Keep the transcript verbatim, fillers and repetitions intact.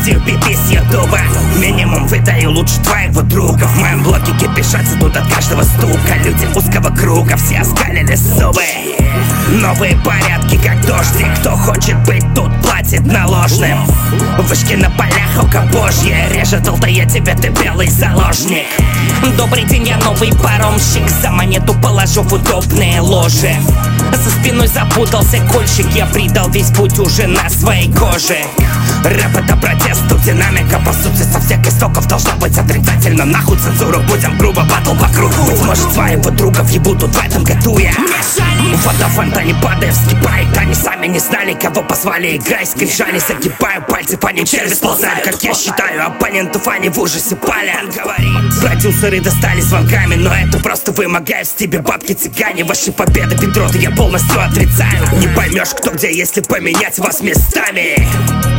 версию биты с ютуба. Минимум выдаю лучше твоего друга. В моем блоке кипишатся тут от каждого стука. Люди узкого круга, все оскалили зубы. Новые порядки, как дождик. Кто хочет быть тут, платит наложным. Вышки на полях, око божье. Режет алтая тебе, ты белый заложник. Добрый день, я новый паромщик. За монету положу в удобные ложи. За спиной запутался кольщик. Я придал весь путь уже на своей коже. Рэп это протест, тут динамика. По сути, со всех истоков должна быть отрицательно. Нахуй цензуру, будем грубо, батл по кругу. Быть может, своего друга въебут тут в этом году я. Вода в фонтане падает, вскипает. Они сами не знали, кого позвали. Играй, скрижали, загибаю пальцы, по ним черви сползают. Как я считаю, оппонентов они в ужасе палят. Продюсеры достали звонками, но это просто вымогает в тебе бабки цыгане. Ваши победы, Петро, я полностью отрицаю. Не поймешь, кто где, если поменять вас местами.